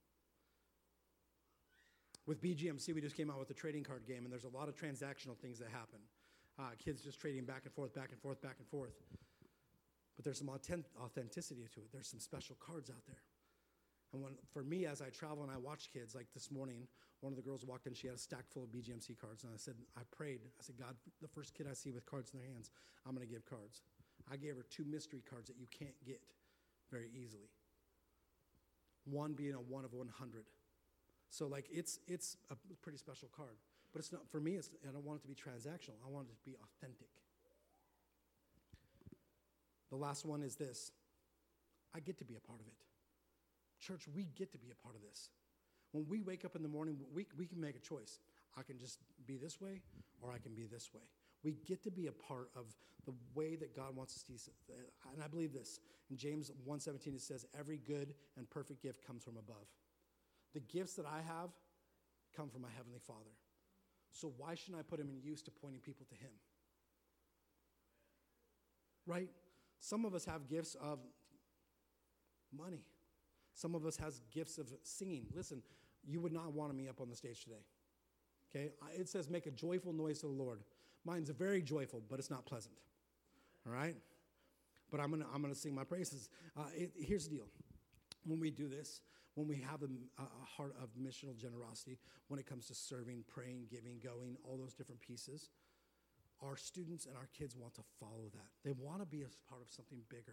With B G M C, we just came out with a trading card game, and there's a lot of transactional things that happen. Uh, kids just trading back and forth, back and forth, back and forth. But there's some authenticity to it. There's some special cards out there. And when, for me, as I travel and I watch kids, like this morning, one of the girls walked in, she had a stack full of B G M C cards, and I said, I prayed. I said, God, the first kid I see with cards in their hands, I'm going to give cards. I gave her two mystery cards that you can't get very easily. One being a one of one hundred. So like it's it's a pretty special card. But it's not, for me, it's, I don't want it to be transactional. I want it to be authentic. The last one is this. I get to be a part of it. Church, we get to be a part of this. When we wake up in the morning, we, we can make a choice. I can just be this way, or I can be this way. We get to be a part of the way that God wants us to see. And I believe this. In James one seventeen, it says, every good and perfect gift comes from above. The gifts that I have come from my Heavenly Father. So why shouldn't I put them in use to pointing people to Him? Right? Some of us have gifts of money. Some of us has gifts of singing. Listen, you would not want me up on the stage today. Okay? It says make a joyful noise to the Lord. Mine's very joyful, but it's not pleasant. All right? But I'm going to I'm gonna sing my praises. Uh, it, here's the deal. When we do this, when we have a, a heart of missional generosity, when it comes to serving, praying, giving, going, all those different pieces, our students and our kids want to follow that. They want to be a part of something bigger.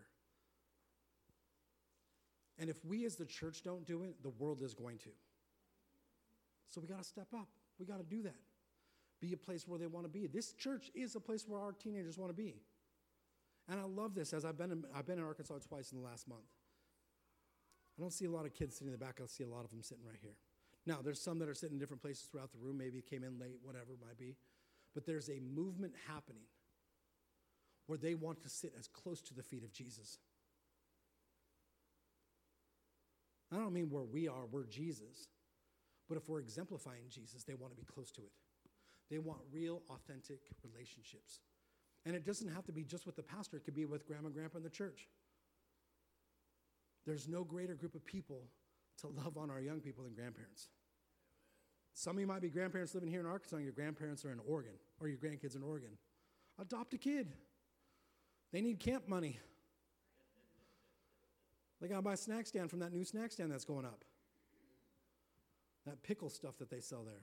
And if we as the church don't do it, the world is going to. So we got to step up. We got to do that. Be a place where they want to be. This church is a place where our teenagers want to be. And I love this, as I've been in, I've been in Arkansas twice in the last month. I don't see a lot of kids sitting in the back. I see a lot of them sitting right here. Now, there's some that are sitting in different places throughout the room. Maybe came in late, whatever it might be. But there's a movement happening where they want to sit as close to the feet of Jesus. I don't mean where we are, we're Jesus. But if we're exemplifying Jesus, they want to be close to it. They want real, authentic relationships. And it doesn't have to be just with the pastor. It could be with grandma, grandpa, in the church. There's no greater group of people to love on our young people than grandparents. Some of you might be grandparents living here in Arkansas, and your grandparents are in Oregon, or your grandkids are in Oregon. Adopt a kid. They need camp money. They got to buy a snack stand from that new snack stand that's going up. That pickle stuff that they sell there.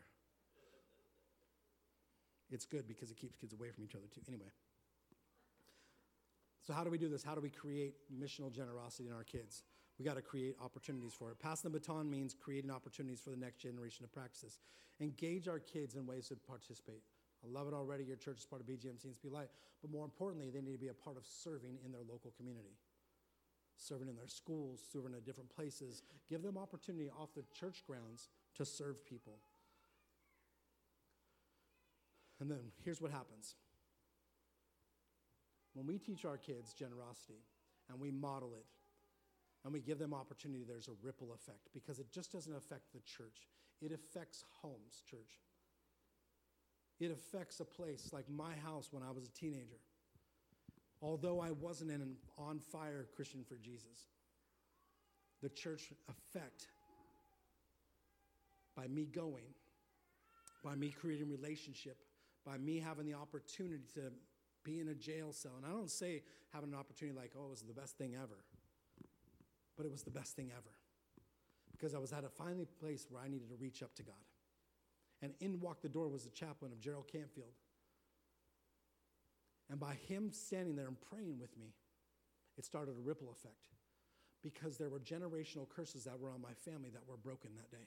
It's good because it keeps kids away from each other too. Anyway. So how do we do this? How do we create missional generosity in our kids? We got to create opportunities for it. Passing the baton means creating opportunities for the next generation to practice this. Engage our kids in ways to participate. I love it already. Your church is part of B G M Teens Be Light. But more importantly, they need to be a part of serving in their local community. Serving in their schools, serving at different places. Give them opportunity off the church grounds to serve people. And then here's what happens. When we teach our kids generosity and we model it and we give them opportunity, there's a ripple effect because it just doesn't affect the church. It affects homes, church. It affects a place like my house when I was a teenager. Although I wasn't an on-fire Christian for Jesus, the church effect by me going, by me creating relationship, by me having the opportunity to be in a jail cell. And I don't say having an opportunity like, oh, it was the best thing ever. But it was the best thing ever. Because I was at a finally place where I needed to reach up to God. And in walked the door was the chaplain of Gerald Campfield. And by him standing there and praying with me, it started a ripple effect. Because there were generational curses that were on my family that were broken that day.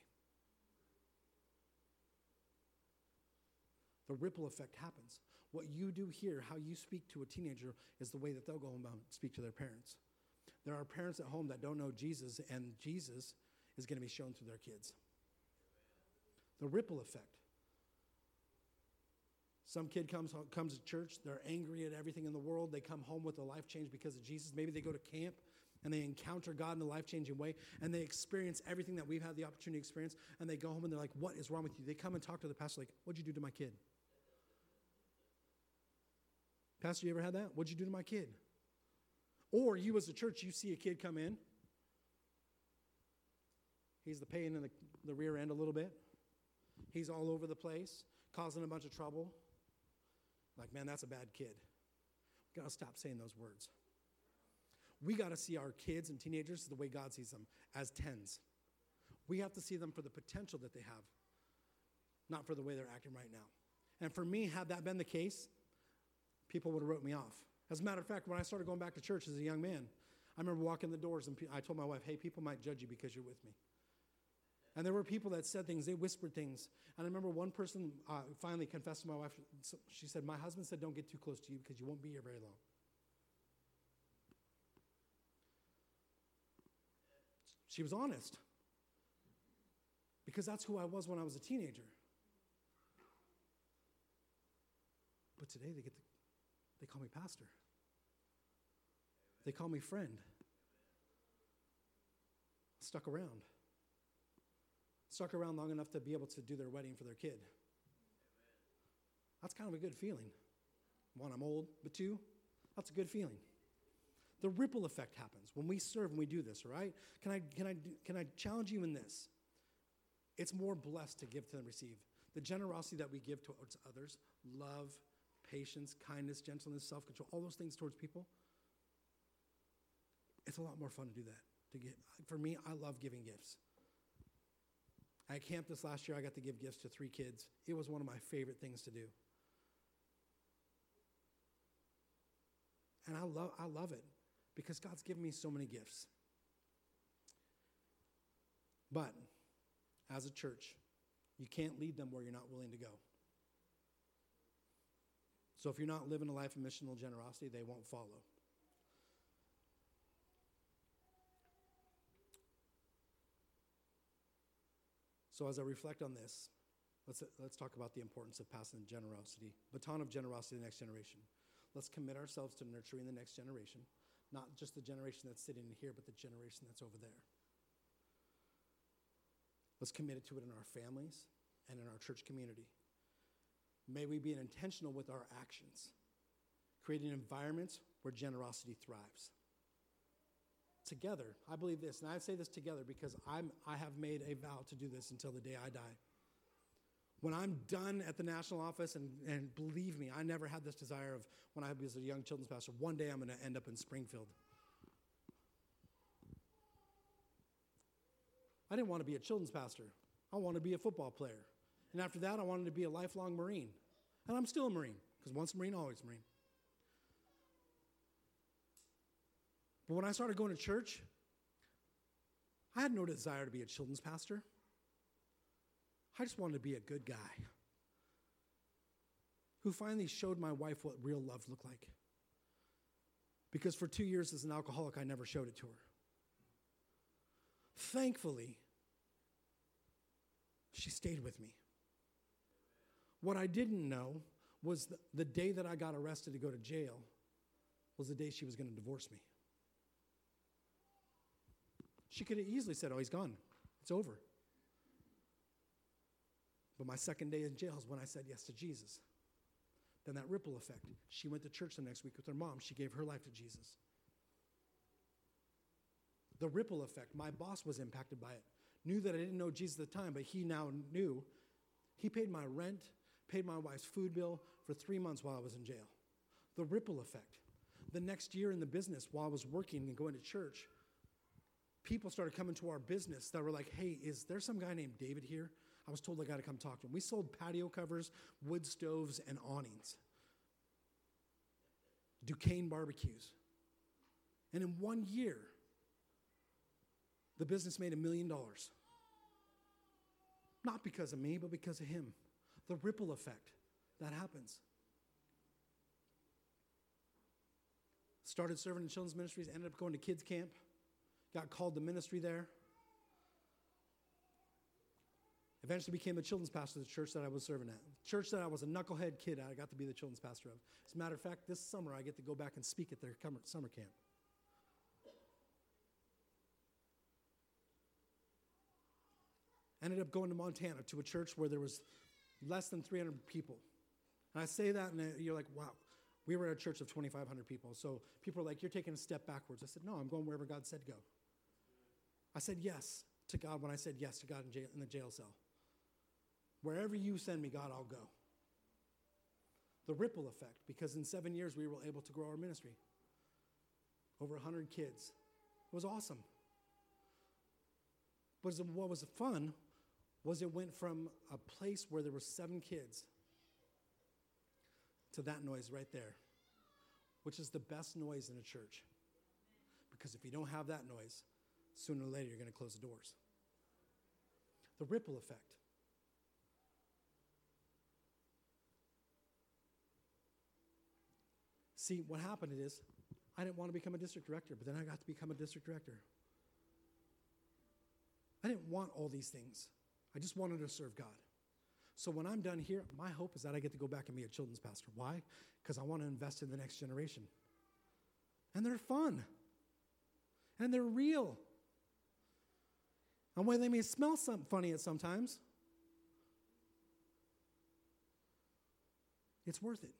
The ripple effect happens. What you do here, how you speak to a teenager, is the way that they'll go home and speak to their parents. There are parents at home that don't know Jesus, and Jesus is going to be shown through their kids. The ripple effect. Some kid comes home, comes to church, they're angry at everything in the world. They come home with a life change because of Jesus. Maybe they go to camp and they encounter God in a life-changing way, and they experience everything that we've had the opportunity to experience, and they go home and they're like, what is wrong with you? They come and talk to the pastor like, what'd you do to my kid? Pastor, you ever had that? What'd you do to my kid? Or you as a church, you see a kid come in. He's the pain in the, the rear end a little bit. He's all over the place, causing a bunch of trouble. Like, man, that's a bad kid. We've got to stop saying those words. We got to see our kids and teenagers the way God sees them, as tens. We have to see them for the potential that they have, not for the way they're acting right now. And for me, had that been the case, people would have wrote me off. As a matter of fact, when I started going back to church as a young man, I remember walking the doors and I told my wife, hey, people might judge you because you're with me. And there were people that said things, they whispered things. And I remember one person uh, finally confessed to my wife. She said, my husband said, don't get too close to you because you won't be here very long. She was honest. Because that's who I was when I was a teenager. But today they get to, they call me pastor. They call me friend. Stuck around. Stuck around long enough to be able to do their wedding for their kid. That's kind of a good feeling. One, I'm old, but two, that's a good feeling. The ripple effect happens when we serve and we do this, all right? Can I, can I, can I challenge you in this? It's more blessed to give than receive. The generosity that we give towards others, love, patience, kindness, gentleness, self-control, all those things towards people, it's a lot more fun to do that. To get, for me, I love giving gifts. At camp this last year, I got to give gifts to three kids. It was one of my favorite things to do. And I love, I love it because God's given me so many gifts. But as a church, you can't lead them where you're not willing to go. So if you're not living a life of missional generosity, they won't follow. So as I reflect on this, let's, let's talk about the importance of passing generosity, baton of generosity to the next generation. Let's commit ourselves to nurturing the next generation, not just the generation that's sitting here, but the generation that's over there. Let's commit to it in our families and in our church community. May we be intentional with our actions, creating environments where generosity thrives. Together, I believe this, and I say this together because I'm, I have made a vow to do this until the day I die. When I'm done at the national office, and, and believe me, I never had this desire of when I was a young children's pastor, one day I'm going to end up in Springfield. I didn't want to be a children's pastor. I wanted to be a football player. And after that, I wanted to be a lifelong Marine. And I'm still a Marine, because once a Marine, always a Marine. But when I started going to church, I had no desire to be a children's pastor. I just wanted to be a good guy who finally showed my wife what real love looked like. Because for two years as an alcoholic, I never showed it to her. Thankfully, she stayed with me. What I didn't know was the, the day that I got arrested to go to jail was the day she was going to divorce me. She could have easily said, oh, he's gone. It's over. But my second day in jail is when I said yes to Jesus. Then that ripple effect. She went to church the next week with her mom. She gave her life to Jesus. The ripple effect. My boss was impacted by it. Knew that I didn't know Jesus at the time, but he now knew. He paid my rent, paid my wife's food bill for three months while I was in jail. The ripple effect. The next year in the business, while I was working and going to church, people started coming to our business that were like, hey, is there some guy named David here? I was told I got to come talk to him. We sold patio covers, wood stoves, and awnings. Duquesne barbecues. And in one year, the business made a million dollars. Not because of me, but because of him. The ripple effect that happens. Started serving in children's ministries, ended up going to kids camp, got called to ministry there. Eventually became the children's pastor of the church that I was serving at. Church that I was a knucklehead kid at, I got to be the children's pastor of. As a matter of fact, this summer I get to go back and speak at their summer camp. Ended up going to Montana to a church where there was less than three hundred people. And I say that and you're like, wow. We were at a church of twenty-five hundred people. So people are like, you're taking a step backwards. I said, no, I'm going wherever God said go. I said yes to God when I said yes to God in, jail, in the jail cell. Wherever you send me, God, I'll go. The ripple effect, because in seven years we were able to grow our ministry. Over one hundred kids. It was awesome. But what was fun was it went from a place where there were seven kids to that noise right there, which is the best noise in a church. Because if you don't have that noise, sooner or later you're going to close the doors. The ripple effect. See, what happened is, I didn't want to become a district director, but then I got to become a district director. I didn't want all these things. I just wanted to serve God. So when I'm done here, my hope is that I get to go back and be a children's pastor. Why? Because I want to invest in the next generation. And they're fun. And they're real. And while they may smell some funny at sometimes, it's worth it.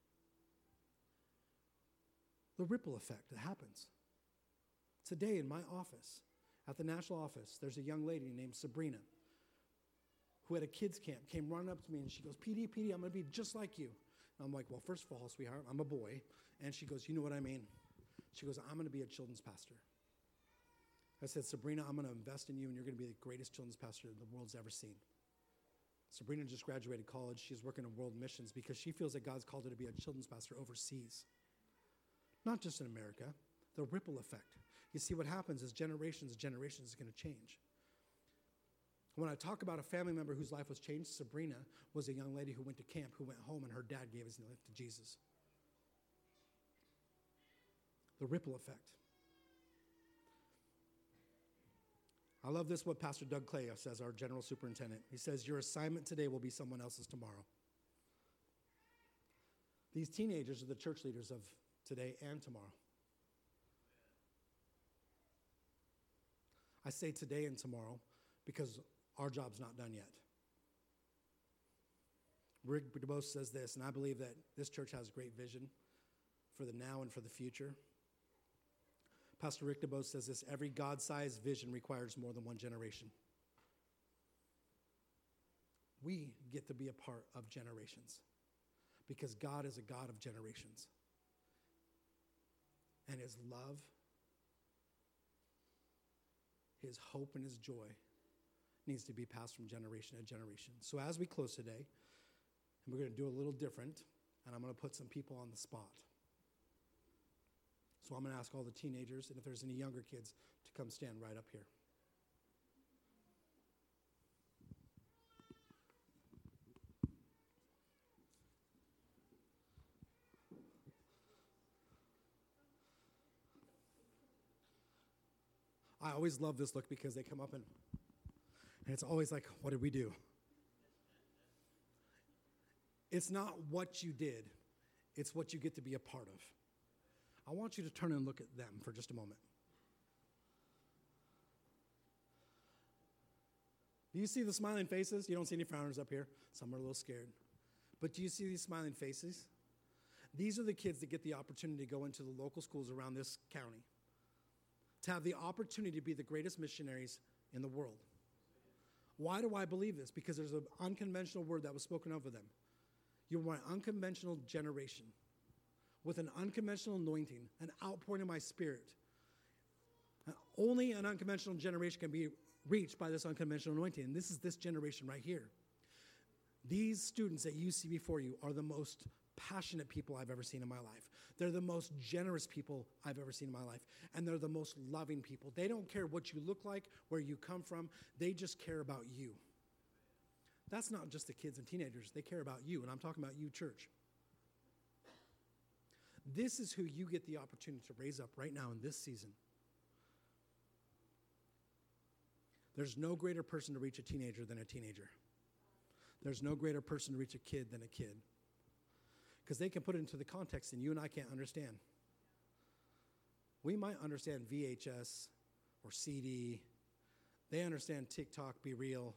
The ripple effect that happens. Today in my office, at the national office, there's a young lady named Sabrina who had a kids camp, came running up to me and she goes, P D, P D, I'm going to be just like you. And I'm like, well, first of all, sweetheart, I'm a boy. And she goes, you know what I mean? She goes, I'm going to be a children's pastor. I said, Sabrina, I'm going to invest in you and you're going to be the greatest children's pastor the world's ever seen. Sabrina just graduated college. She's working in world missions because she feels that God's called her to be a children's pastor overseas. Not just in America, the ripple effect. You see, what happens is generations and generations is going to change. When I talk about a family member whose life was changed, Sabrina was a young lady who went to camp, who went home, and her dad gave his life to Jesus. The ripple effect. I love this, what Pastor Doug Clay says, our general superintendent. He says, your assignment today will be someone else's tomorrow. These teenagers are the church leaders of today and tomorrow. I say today and tomorrow because our job's not done yet. Rick DeBose says this, and I believe that this church has great vision for the now and for the future. Pastor Rick DeBose says this, every God-sized vision requires more than one generation. We get to be a part of generations because God is a God of generations. And his love, his hope, and his joy needs to be passed from generation to generation. So as we close today, and we're going to do a little different, and I'm going to put some people on the spot. So I'm going to ask all the teenagers, and if there's any younger kids, to come stand right up here. I always love this look because they come up and, and it's always like, what did we do? It's not what you did. It's what you get to be a part of. I want you to turn and look at them for just a moment. Do you see the smiling faces? You don't see any frowners up here. Some are a little scared. But do you see these smiling faces? These are the kids that get the opportunity to go into the local schools around this county, to have the opportunity to be the greatest missionaries in the world. Why do I believe this? Because there's an unconventional word that was spoken over them. You're my unconventional generation with an unconventional anointing, an outpouring of my spirit. Only an unconventional generation can be reached by this unconventional anointing, and this is this generation right here. These students that you see before you are the most passionate people I've ever seen in my life. They're the most generous people I've ever seen in my life, and they're the most loving people. They don't care what you look like, where you come from. They just care about you. That's not just the kids and teenagers. They care about you, and I'm talking about you, church. This is who you get the opportunity to raise up right now in this season. There's no greater person to reach a teenager than a teenager. There's no greater person to reach a kid than a kid. Because they can put it into the context and you and I can't understand. We might understand V H S or C D. They understand TikTok, Be Real.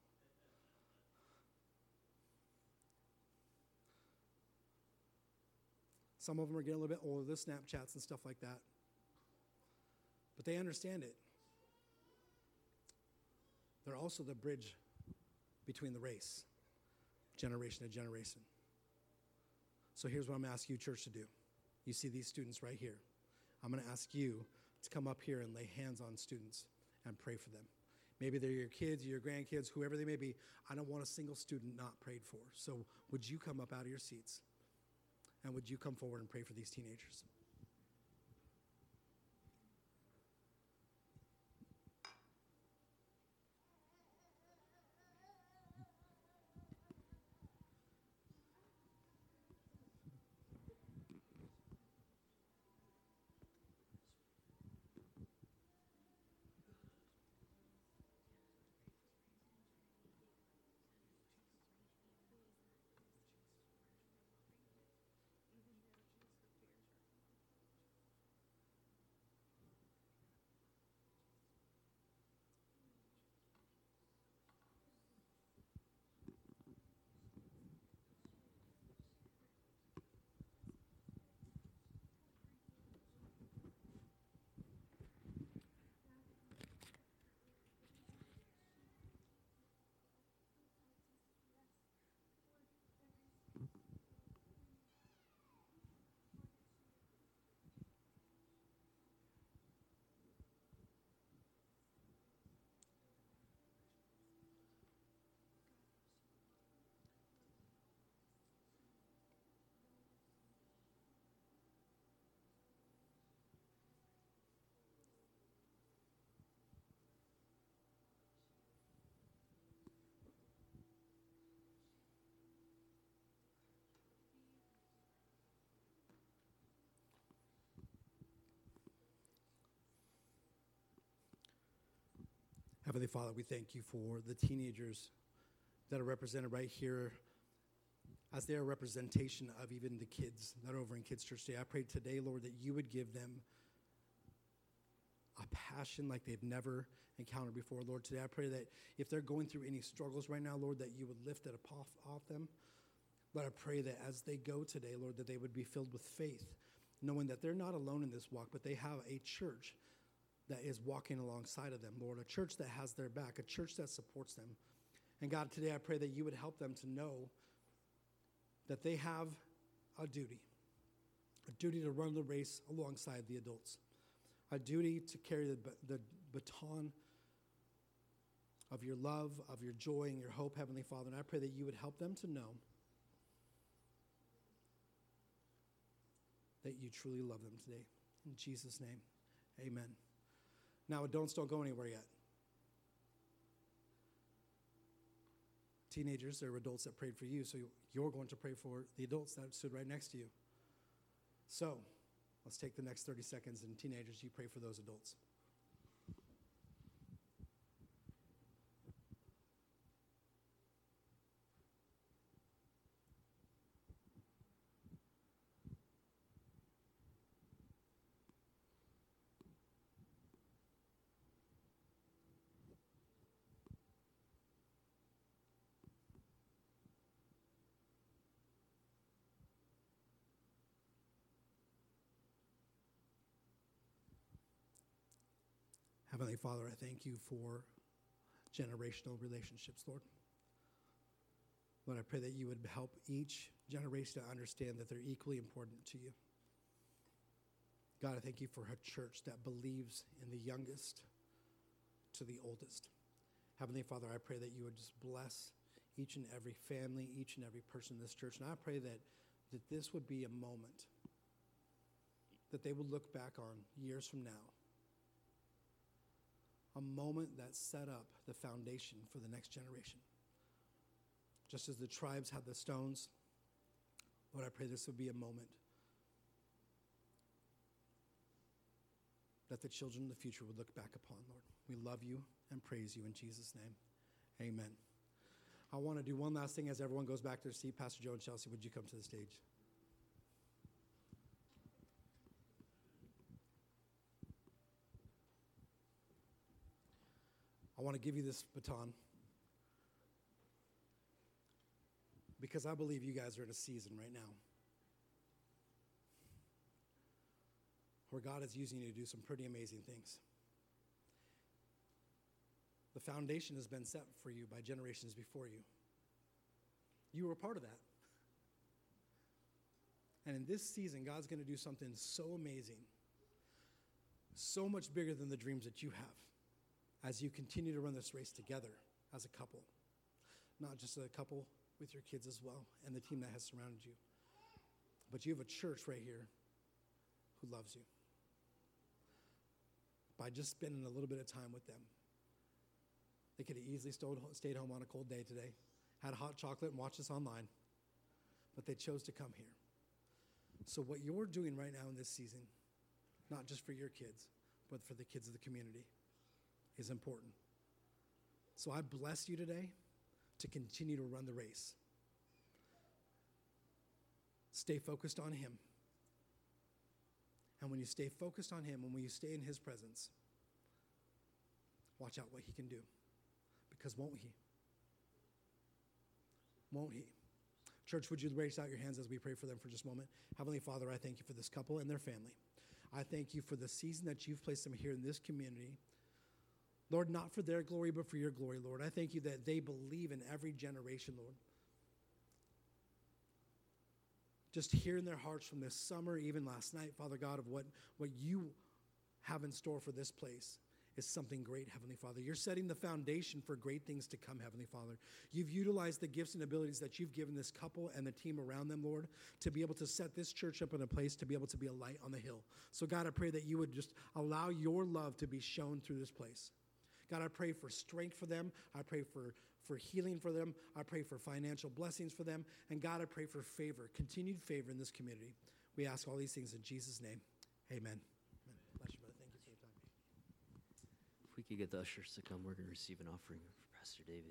Some of them are getting a little bit older, the Snapchats and stuff like that. But they understand it. They're also the bridge between the race, generation to generation. So here's what I'm going to ask you, church, to do. You see these students right here. I'm going to ask you to come up here and lay hands on students and pray for them. Maybe they're your kids, your grandkids, whoever they may be. I don't want a single student not prayed for. So would you come up out of your seats? And would you come forward and pray for these teenagers? Heavenly Father, we thank you for the teenagers that are represented right here as they are a representation of even the kids that are over in Kids Church today. I pray today, Lord, that you would give them a passion like they've never encountered before. Lord, today I pray that if they're going through any struggles right now, Lord, that you would lift it off, off them. Lord, I pray that as they go today, Lord, that they would be filled with faith, knowing that they're not alone in this walk, but they have a church that is walking alongside of them, Lord, a church that has their back, a church that supports them. And God, today I pray that you would help them to know that they have a duty, a duty to run the race alongside the adults, a duty to carry the, the baton of your love, of your joy, and your hope, Heavenly Father. And I pray that you would help them to know that you truly love them today. In Jesus' name, amen. Now, adults, don't go anywhere yet. Teenagers, there are adults that prayed for you, so you're going to pray for the adults that stood right next to you. So, let's take the next thirty seconds, and teenagers, you pray for those adults. Heavenly Father, I thank you for generational relationships, Lord. Lord, I pray that you would help each generation to understand that they're equally important to you. God, I thank you for a church that believes in the youngest to the oldest. Heavenly Father, I pray that you would just bless each and every family, each and every person in this church. And I pray that, that this would be a moment that they would look back on years from now. A moment that set up the foundation for the next generation. Just as the tribes had the stones, Lord, I pray this would be a moment that the children of the future would look back upon, Lord. We love you and praise you in Jesus' name. Amen. I want to do one last thing as everyone goes back to their seat. Pastor Joe and Chelsea, would you come to the stage? I want to give you this baton because I believe you guys are in a season right now where God is using you to do some pretty amazing things. The foundation has been set for you by generations before you. You were a part of that. And in this season, God's going to do something so amazing, so much bigger than the dreams that you have as you continue to run this race together as a couple. Not just a couple, with your kids as well, and the team that has surrounded you. But you have a church right here who loves you. By just spending a little bit of time with them. They could have easily stayed home on a cold day today, had a hot chocolate and watched us online, but they chose to come here. So what you're doing right now in this season, not just for your kids, but for the kids of the community, is important. So I bless you today to continue to run the race. Stay focused on him. And when you stay focused on him, and when you stay in his presence, watch out what he can do. Because won't he? Won't he? Church, would you raise out your hands as we pray for them for just a moment? Heavenly Father, I thank you for this couple and their family. I thank you for the season that you've placed them here in this community. Lord, not for their glory, but for your glory, Lord. I thank you that they believe in every generation, Lord. Just hearing their hearts from this summer, even last night, Father God, of what, what you have in store for this place is something great, Heavenly Father. You're setting the foundation for great things to come, Heavenly Father. You've utilized the gifts and abilities that you've given this couple and the team around them, Lord, to be able to set this church up in a place to be able to be a light on the hill. So God, I pray that you would just allow your love to be shown through this place. God, I pray for strength for them. I pray for, for healing for them. I pray for financial blessings for them. And God, I pray for favor, continued favor in this community. We ask all these things in Jesus' name. Amen. Amen. Bless you, brother. Thank you for your time. If we could get the ushers to come, we're going to receive an offering for Pastor David.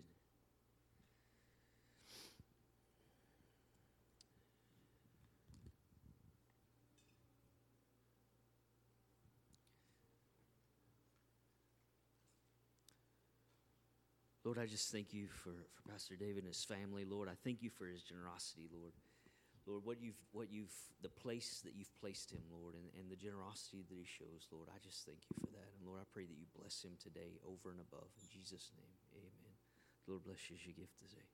Lord, I just thank you for, for Pastor David and his family. Lord, I thank you for his generosity, Lord. Lord, what you've, what you've, the place that you've placed him, Lord, and, and the generosity that he shows, Lord, I just thank you for that. And Lord, I pray that you bless him today over and above. In Jesus' name, amen. Lord, bless you as you give today.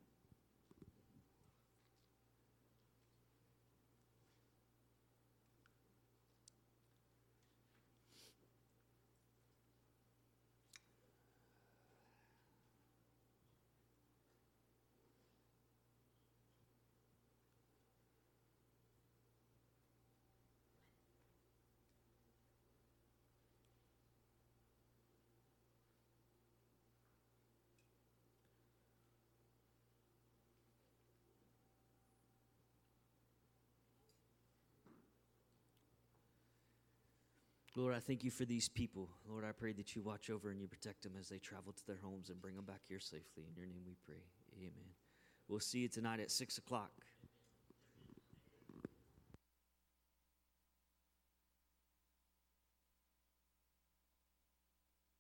Lord, I thank you for these people. Lord, I pray that you watch over and you protect them as they travel to their homes and bring them back here safely. In your name we pray. Amen. We'll see you tonight at six o'clock.